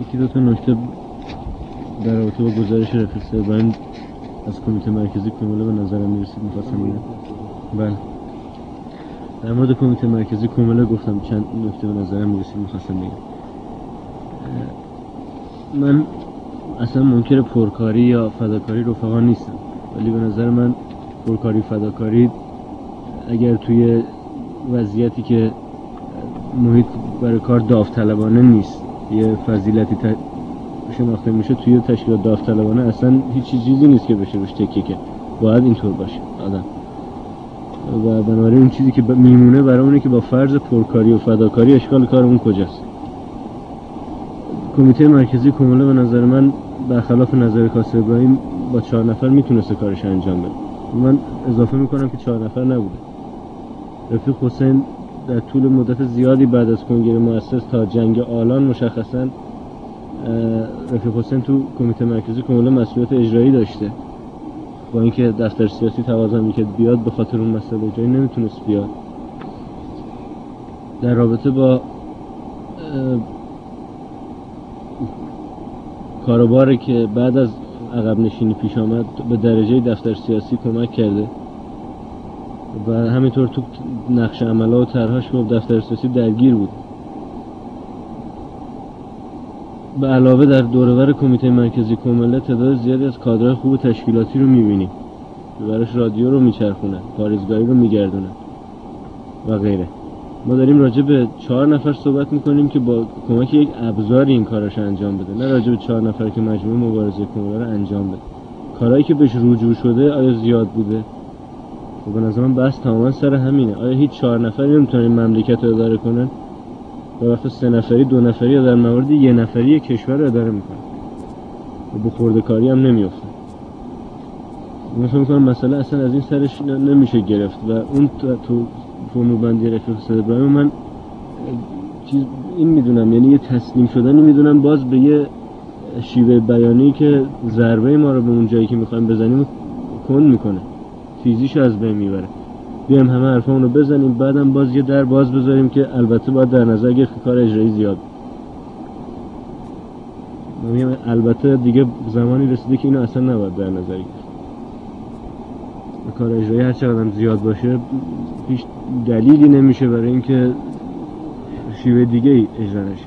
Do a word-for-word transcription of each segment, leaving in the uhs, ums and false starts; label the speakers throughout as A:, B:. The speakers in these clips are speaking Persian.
A: یکی دو تا نکته در رابطه با گزارش رفیق ابراهیم از کمیته مرکزی کموله به نظرم میرسید میخواستم بگم. بله، در مورد کمیته مرکزی کموله گفتم چند نکته به نظرم میرسید میخواستم بگم. من اصلا منکر پرکاری یا فداکاری رفقا نیستم، ولی به نظر من پرکاری فداکاری اگر توی وضعیتی که محیط برای کار داوطلبانه نیست یه فضیلتی ت... شناخته میشه، توی تشکیلات داوطلبانه اصلا هیچ چیزی نیست که بشه روش تکیه کرد. باید اینطور باشه آدم. و بنابراین اون چیزی که ب... میمونه برای اونه که با فرض پرکاری و فداکاری اشکال کارمون کجاست. کمیته مرکزی کموله به نظر من برخلاف نظر کاسب ابراهیم با چهار نفر میتونسته کارش انجام بده. من اضافه میکنم که چهار نفر نبوده. رفیق حسین در طول مدت زیادی بعد از کنگره مؤسس تا جنگ آلان مشخصاً رفیق حسین تو کمیته مرکزی کموله مسئولیت اجرایی داشته، با اینکه دفتر سیاسی تقاضا میکرد بیاد به خاطر اون مسئله اجرایی نمیتونست بیاد. در رابطه با کاروباری که بعد از عقب نشینی پیش آمد به درجه دفتر سیاسی کمک کرده و همینطور تو نقش عملا و طرحش با دفتر سیاسی درگیر بود. به علاوه در دورور کمیته مرکزی کموله تعداد زیادی از کادرهای خوب تشکیلاتی رو می‌بینیم که براش رادیو رو میچرخونن، پاریزگاهی رو میگردونن و غیره. ما داریم راجع به چهار نفر صحبت میکنیم که با کمک یک ابزاری این کارش انجام بده، نه راجع به چهار نفر که مجموعه مبارزه کموله رو انجام بده. کارهایی که بهش رجوع شده آیا زیاد بوده؟ و به نظر من بحث تماما سر همینه. آیا هیچ چهار نفری نمیتونن مملکت رو اداره کنن؟ به وقت سه نفری، دو نفری یا در موارد یه نفری کشور رو اداره میکنن و به خورده کاری هم نمیفته. من فکر میکنم مسئله اصلا از این سرش نمیشه گرفت و اون تو فرمول بندی رفیق ابراهیم من چیز این میدونم، یعنی یه تسلیم شدنی میدونم باز به یه شیوه بیانی که ضربه ما رو به اون جایی که میخوایم بزنیم کند میکنه، تیزیشو از بین میبره. بیایم همه حرفامون رو بزنیم بعدم باز یه در باز بذاریم که البته باید در نظر گرفت که کار اجرایی زیاد. من میگم البته دیگه زمانی رسیده که اینو اصلا نباید در نظر گرفت. کار اجرایی هر چقدر زیاد باشه هیچ دلیلی نمیشه برای اینکه شیوه دیگه ای اجرا نشه.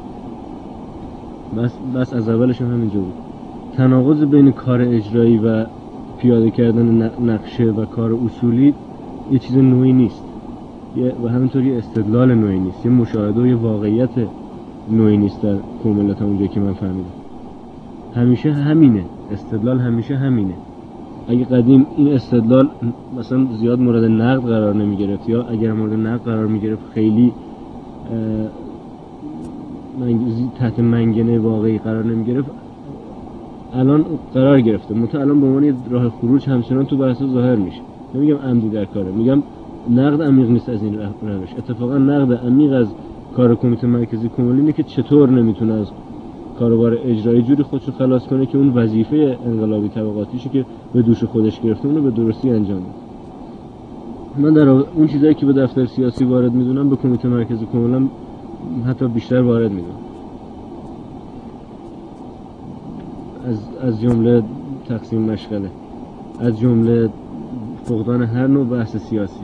A: بس بس از اولش هم همینجا بود. تناقض بین کار اجرایی و پیاده کردن نقشه و کار اصولی یه چیز نوعی نیست و همینطور یه استدلال نوعی نیست، یه مشاهده و یه واقعیت نوعی نیست در کمولت اونجایی که من فهمیدم. همیشه همینه، استدلال همیشه همینه. اگه قدیم این استدلال مثلا زیاد مورد نقد قرار نمی گرفت یا اگر مورد نقد قرار می گرفت خیلی تحت منگنه واقعی قرار نمی گرفت، الان قرار گرفته. متأ الان به عنوان راه خروج همچنان تو بحث ظاهر میشه. نمیگم عمدی در کاره، میگم نقد عمیق نیست از این روش. اتفاقا نقد عمیق از کار کمیته مرکزی کموله اینه که چطور نمیتونه از کاروبار اجرایی جوری خودشو خلاص کنه که اون وظیفه انقلابی طبقاتیشو که به دوش خودش گرفته اونو به درستی انجام بده. من در اون چیزایی که به دفتر سیاسی وارد میدونم به کمیته مرکزی کموله حتی بیشتر وارد میدونم، از از جمله تقسیم مشغله، از جمله فقدان هر نوع بحث سیاسی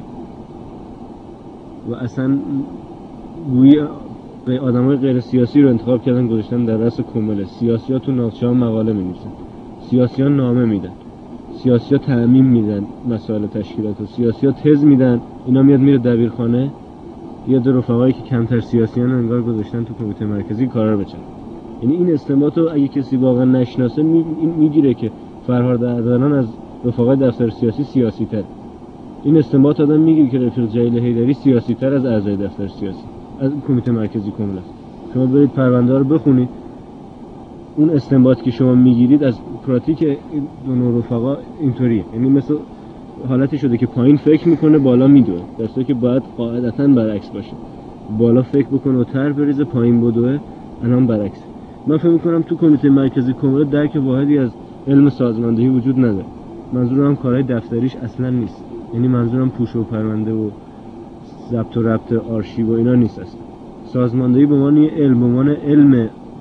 A: و اصلا گویی به آدمای غیر سیاسی رو انتخاب کردن گذاشتن در رأس کموله. سیاسی‌ها تو ناوچه‌ها مقاله می‌نویسن، سیاسی‌ها نامه میدن، سیاسی‌ها تعمیم میدن مسائل تشکیلات و سیاسی‌ها تز میدن. اینا میاد میره دبیرخانه، یه دو رفقایی که کمتر سیاسیان انگار گذاشتن تو کمیته مرکزی کارا رو بچن. یعنی این استنباط رو اگه کسی واقعا نشناسه میگیره که فرهاد اردلان از رفقای دفتر سیاسی سیاسی تر. این استنباط آدم میگیره که رفیق جلیل حیدری سیاسی تر از اعضای دفتر سیاسی از کمیته مرکزی کموله است. شما برید پرونده رو بخونید، اون استنباط که شما میگیرید از پراتیک این دو نوع رفقا اینطوریه. یعنی مثل حالتی شده که پایین فکر میکنه بالا میدوه، در صورتی که باید قاعدتاً برعکس باشه. بالا فکر بکنه و تر بریزه، پایین بدوه. الان برعکس. من فکر میکنم تو کمیته مرکزی کموله درک واحدی از علم سازماندهی وجود نداره. منظورم کارهای دفتریش اصلا نیست. یعنی منظورم پوش و پرونده و ضبط و ربط آرشیو و اینا نیست اصلا. سازماندهی به معنی علم، به معنی علم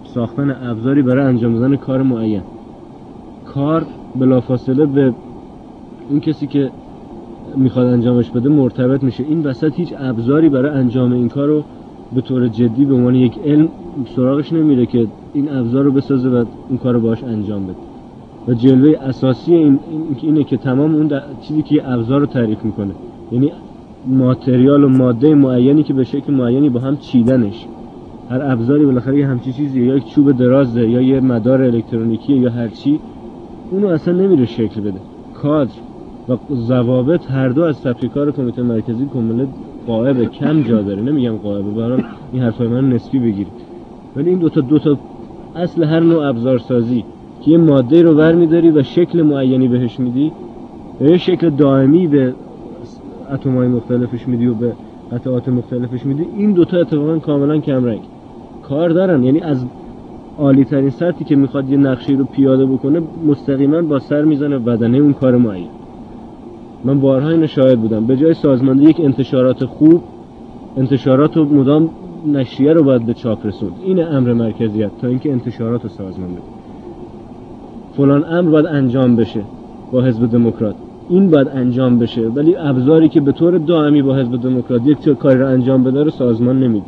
A: ساختن ابزاری برای انجام دادن کار معین. کار بلافاصله به اون کسی که میخواد انجامش بده مرتبط میشه. این وسط هیچ ابزاری برای انجام این کار رو به طور جدی به عنوان یک علم سراغش نمیره که این ابزار رو بسازه و این کار رو باهاش انجام بده. و جلوه اساسی این اینه که تمام اون چیزی که ابزار رو تعریف میکنه، یعنی ماتریال و ماده معینی که به شکل معینی با هم چیدنش، هر ابزاری بالاخره یه همچین چیزیه، یا یک چوب درازه یا یه مدار الکترونیکی یا هر چی، اونو اصلا نمیره شکل بده. کادر و ضوابط هر دو از سبک کار کمیته مرکزی کمله غائبه، کم جا داره. نمیگم غائبه، برای این حرفای من نسبی بگیرید، ولی این دوتا دوتا اصل هر نوع ابزارسازی که یه ماده رو برمی‌داری و شکل معینی بهش میدی و یه شکل دائمی به اتم‌های مختلفش میدی و به قطعات مختلفش میدی، این دوتا اتفاقا کاملا کم رنگ کار دارن. یعنی از عالی ترین سطحی که میخواد یه نقشه رو پیاده بکنه مستقیما با سر میزنه بدنه اون کار معین. من بارها اینو شاهد بودم. به جای سازماندهی یک انتشارات خوب، انتشارات و مدام نشریه رو باید به چاپ رسوند. این امر مرکزیت، تا اینکه انتشارات رو سازمان بده. فلان امر باید انجام بشه با حزب دموکرات، این باید انجام بشه، ولی ابزاری که به طور دائمی با حزب دموکرات یک کاری رو انجام بده رو سازمان نمیده.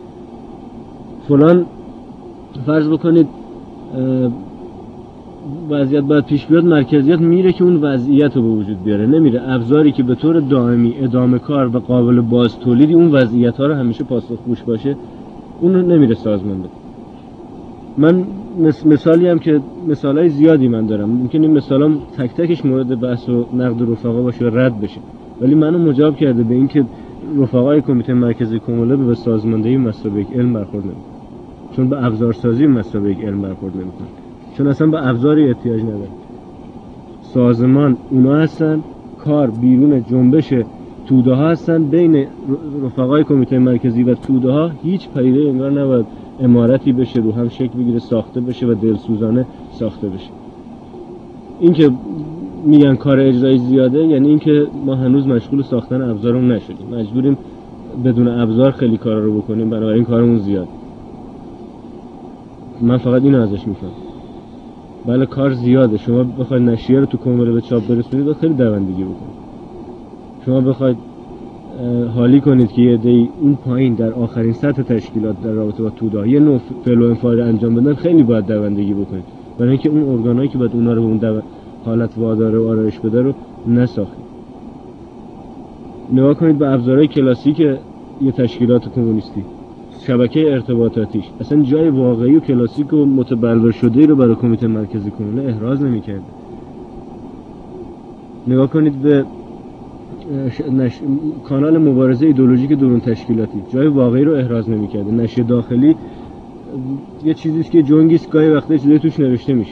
A: فلان فرض بکنید وضعیت باید پیش بیاد، مرکزیت میره که اون وضعیت رو به وجود بیاره، نمیره ابزاری که به طور دائمی ادامه کار و قابل باز تولیدی اون وضعیت ها رو همیشه پاسخگوش باشه، اون رو نمیره سازمان بده. من مثالی هم که مثالای زیادی من دارم، ممکن این مثالام تک تکش مورد بحث و نقد رفقا باشه و رد بشه، ولی منو مجاب کرده به این که رفقای کمیته مرکزی کموله به سازماندهی مسابقه علم برخورد نمیکنن، چون به ابزارسازی مسابقه علم برخورد نمیکنن، چون اصلا به ابزاری احتیاج نداره. سازمان اونا هستن، کار بیرون جنبش توده ها هستن. بین رفقای کمیته مرکزی و توده ها هیچ پدیده انگار نباید عمارتی بشه، رو هم شکل بگیره، ساخته بشه و دلسوزانه ساخته بشه. این که میگن کار اجرایی زیاده، یعنی این که ما هنوز مشغول ساختن ابزارمون نشدیم، مجبوریم بدون ابزار خیلی کارا رو بکنیم، بنابراین کارمون زیاد. من فقط اینو ازش میفهمم. بله کار زیاده، شما بخواید نشریه رو تو کمره به چاپ برسونید خیلی دوندگی بکنید. شما بخواید حالی کنید که یه عده‌ای اون پایین در آخرین سطح تشکیلات در رابطه با توده یه نوع فعل و انفعال انجام بدن، خیلی باید دوندگی بکنید، برای اینکه اون ارگانایی که باید اونا رو به اون دو... حالت واداره و آرایش بده رو نساخید. نگاه کنید به ابزارهای کلاسیک یه تشکیلات کمونیستی، شبکه ارتباطاتیش اصلا جای واقعی و کلاسیک و متبلور شده رو برای کمیته مرکزی کمونه احراز نمی‌کرد. نگاه کنید به نش... کانال مبارزه ایدئولوژیک درون تشکیلاتی، جای واقعی رو احراز نمی‌کرد. نشریه داخلی یه چیزیست که جنگیست، گاهی وقتا چیزی توش نوشته میشه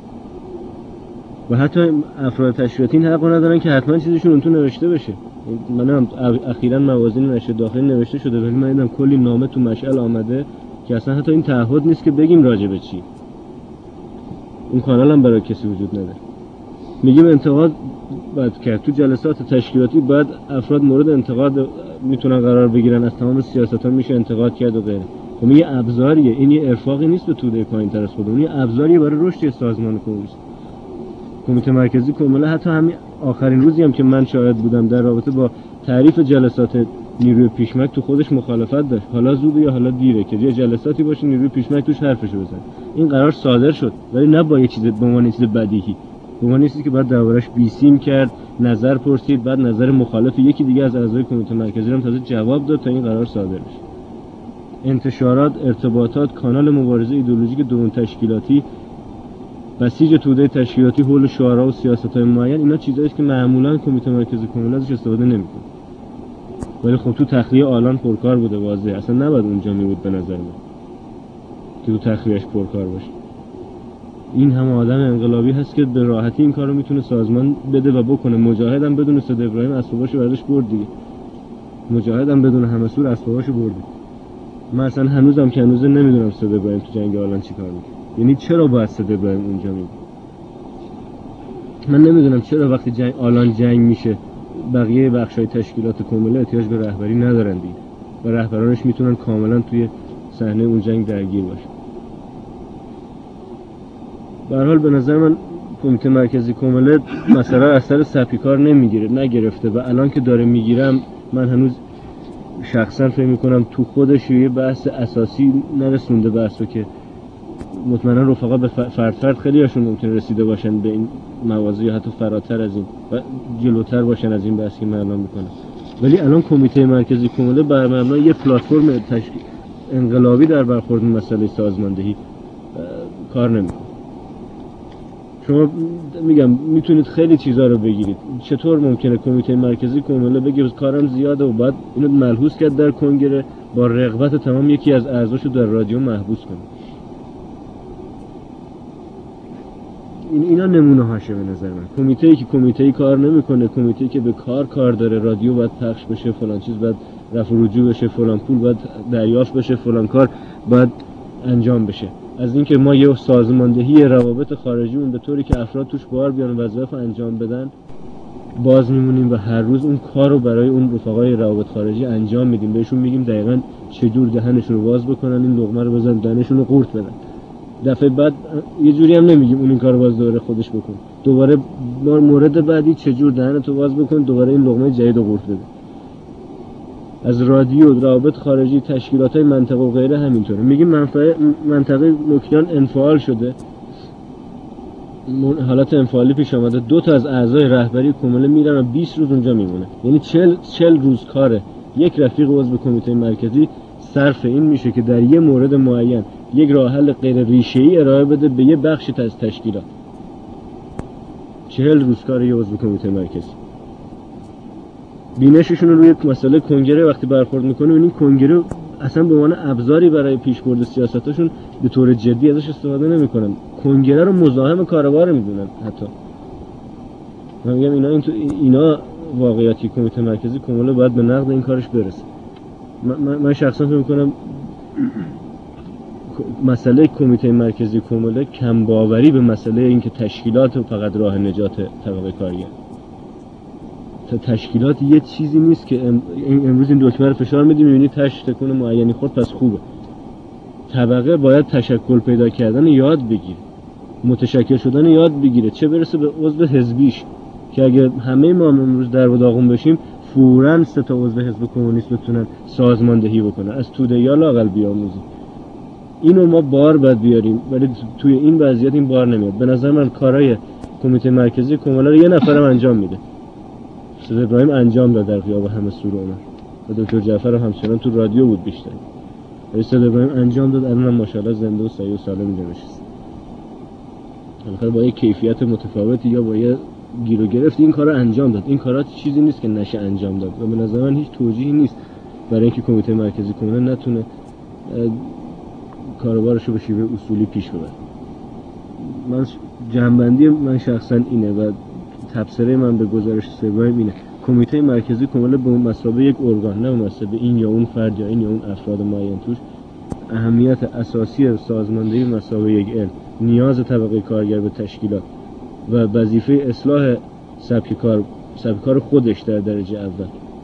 A: و حتی افراد تشکیلاتی این حق ندارن که حتما چیزشون اون تو نوشته بشه. من هم اخیراً موازین نشریه داخلی نوشته شده، ولی من دیدم کلی نامه تو مشعل آمده که اصلا حتی این تعهد نیست که بگیم راجع به چی. اون کانال هم برای کسی وجود نداره. میگیم انتقاد باید کرد تو جلسات تشکیلاتی، باید افراد مورد انتقاد میتونن قرار بگیرن، از تمام سیاست‌ها میشه انتقاد کرد و غیره. خب این یه ابزاریه، این یه ارفاقی نیست به توده پایین‌تر از خودمون، یه ابزاریه برای رشد سازمان کمونیست. کمیته مرکزی کموله حتی همین آخرین روزی هم که من شاهد بودم در رابطه با تعریف جلسات نیروی پیشمک تو خودش مخالفت داشت. حالا زوده یا حالا دیره که یه جلساتی باشه نیروی پیشمک توش حرفشو بزنه. این قرار صادر شد، ولی نه با یه چیز به عنوان چیز بدیهی، به عنوان چیزی که بعد دربارش بیسیم کرد، نظر پرسید، بعد نظر مخالف یکی دیگه از اعضای کمیته مرکزی هم تازه جواب داد تا این قرار صادر بشه. انتشارات، ارتباطات، کانال مبارزه ایدئولوژیک درون تشکیلاتی، بسیج توده تشکیلاتی حول شعارها و سیاست‌های معین، اینا چیزاییه که معمولاً کمیته مرکزی کمونه ازش استفاده نمی‌کنه. ولی خب تو تخلیه آلان پرکار بوده، واضحه، اصلا نباید اونجا می بود به نظر من که تو تخلیهش پرکار باشه. این هم آدم انقلابی هست که به راحتی این کارو میتونه سازمان بده و بکنه. مجاهدم بدون صد ابراهیم اسباباشو برداشت برد دیگه. مجاهدم بدون همسور اسباباشو برد. من اصلا هنوزم که هنوز نمیدونم صد ابراهیم تو جنگ آلان چیکار می‌کرد. یعنی چرا باید صد ابراهیم اونجا می بود؟ من نمیدونم چرا وقتی جنگ آلان جنگ میشه بقیه بخشای تشکیلات کموله احتیاج به رهبری ندارن دیگه و رهبرانش میتونن کاملا توی صحنه اون جنگ درگیر باشن. به هر حال به نظر من کمیته مرکزی کمله مثلا اثر سپیکار نمیگیره، نگرفته و الان که داره میگیرم من هنوز شخصا فکر میکنم تو خودش یه بحث اساسی نرسونده بحثو که مطمئنا رفقا به فرد فرد خیلی هاشون ممکنه رسیده باشن به این موازی یا حتی فراتر از این و جلوتر باشن از این بحثی که من الان میکنم. ولی الان کمیته مرکزی کمله بر مبنای یه پلتفرم تشکیل انقلابی در برخورد مسئله سازماندهی کار نمیکنه. شما میگم میتونید خیلی چیزا رو بگیرید. چطور ممکنه کمیته مرکزی کمله بگه کارم زیاده و بعد اینو ملحوظ کرد در کنگره با رغبت تمام یکی از اعضاشو در رادیو محبوس کنه؟ این اینا نمونه هاشه به نظر من. کمیته‌ای که کمیته‌ای کار نمیکنه، کمیته‌ای که به کار کار داره، رادیو باید پخش بشه، فلان چیز باید رفع و رجوع بشه، فلان پول باید دریافت بشه، فلان کار باید انجام بشه. از اینکه ما یه سازماندهی روابط خارجیمون به طوری که افراد توش بار بیان و وظایف انجام بدن باز میمونیم و هر روز اون کار رو برای اون رفقای روابط خارجی انجام میدیم، بهشون میگیم دقیقاً چجور دهنشون رو باز بکنن، این لقمه رو بزن دهنشون رو قورت بدن. دفعه بعد یه جوری هم نمیگیم اون این کارو باز دوباره خودش بکن، دوباره مورد بعدی چجور دهنتو باز بکن، دوباره این لقمه جدید رو قورت بده. از رادیو، روابط خارجی، تشکیلات‌های منطقه و غیره همینطوره. میگیم منفعه منطقه مکنیان انفعال شده، حالت انفعالی پیش آمده، دو تا از اعضای رهبری کمله میرن و بیست روز اونجا میمونه. یعنی چهل چهل روز کاره یک رفیق عضو کمیته مرکزی صرف این میشه که در یه مورد معین یک راه حل غیر ریشه‌ای ارائه بده به یه بخشی از تشکیلات. چهل روز کار یه عضو کمیته مرکزی. بینششون رو روی مسئله کنگره وقتی برخورد میکنه، این کنگره اصلا به عنوان ابزاری برای پیشبرد سیاستاشون به طور جدی ازش استفاده نمیکنن. کنگره رو مزاحم کاروبار میدونن. حتی من میگم اینا این تو اینا واقعیتی کمیته مرکزی کمله باید به نقد این کارش برسه. من, من شخصا فکر میکنم مسئله کمیته مرکزی کمله کم باوری به مسئله اینکه تشکیلات و فقط راه نجات طبقه کارگر. تشکیلات یه چیزی نیست که امروز این دکمه رو فشار میدیم میبینی تش تکون معینی خورد پس خوبه. طبقه باید تشکل پیدا کردن یاد بگیره، متشکل شدن یاد بگیره، چه برسه به عضو حزبیش که اگر همه ما امروز در و داغون بشیم فوراً سه تا عضو حزب کمونیست بتونن سازماندهی بکنن، از توده یا لااقل بیاموزیم. اینو ما بار باید بیاریم، ولی توی این وضعیت این بار نمیاد. به نظر من کارهای کمیته مرکزی کمله رو یه نفرم انجام میده. استاد ابراهیم انجام داد در غیاب همه سور عمر و دکتر جعفر همچنان تو رادیو بود بیشتر. استاد ابراهیم انجام داد، الان هم ماشاءالله زنده و صحیح و سالم اینجا نشسته. البته با یک کیفیت متفاوتی یا با یه گیر و گرفت این کارو انجام داد. این کارا چیزی نیست که نشه انجام داد و به نظر من هیچ توجیهی نیست برای اینکه کمیته مرکزی کمله نتونه کاروبارش رو به شیوه اصولی پیش ببره. من جنبندی من شخصا اینه و تبصره من به گزارش سوم اینه: کمیته مرکزی کمله به مثابه یک ارگان، نه به مثابه این یا اون فرد یا این یا اون افراد معین توش، اهمیت اساسی سازماندهی به مثابه یک علم، نیاز طبقه کارگر به تشکیلات و وظیفه اصلاح سبک کار سبک کار خودش در درجه اول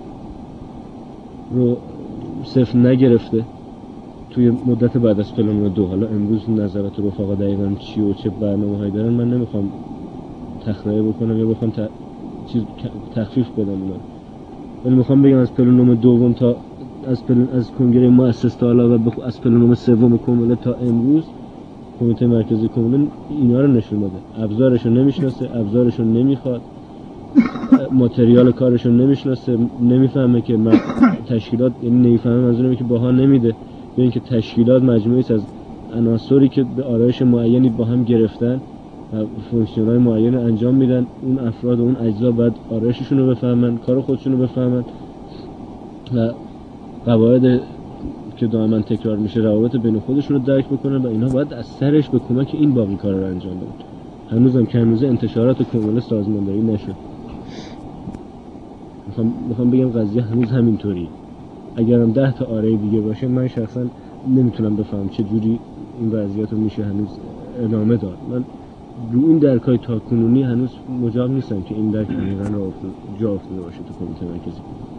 A: رو صفر نگرفته توی مدت بعد از پلان دو. حالا امروز نظرات رفقا دقیقاً چی و چه برنامه‌هایی دارن من نمیخوام تخلیه بکنم یا بخوام ت... چیز تخفیف بدم اونا، ولی میخوام بگم از پلانوم دوم تا از پلن... از کنگره مؤسس تا حالا و بخ... از پلانوم سوم کمله تا امروز کمیته مرکزی کمله اینا رو نشون داده. ابزارشو نمیشناسه، ابزارشو نمیخواد، ماتریال کارشو نمیشناسه، نمیفهمه که من... تشکیلات، یعنی نمیفهمه منظورم که باها نمیده به اینکه تشکیلات مجموعی از عناصری که به آرایش معینی با هم گرفتن و فونکسیون‌های معین انجام میدن. اون افراد و اون اجزا باید آرایششون رو بفهمن، کار خودشون رو بفهمن و قواعد که دائما تکرار میشه روابط بین خودشون رو درک بکنن و اینا باید از سرش به کمک این باقی کار رو انجام بدن. هنوزم که هنوز انتشارات کمله سازماندهی نشد. میخوام میخوام بگم قضیه هنوز همینطوریه. اگرم ده تا آره دیگه باشه من شخصا نمیتونم بفهم چه جوری این وضعیت رو میشه هنوز ادامه داد. من رو این درکای تا کنونی هنوز مجاب نیستم که این درک عمیقاً جا افتاده باشه تو کمیته مرکزی.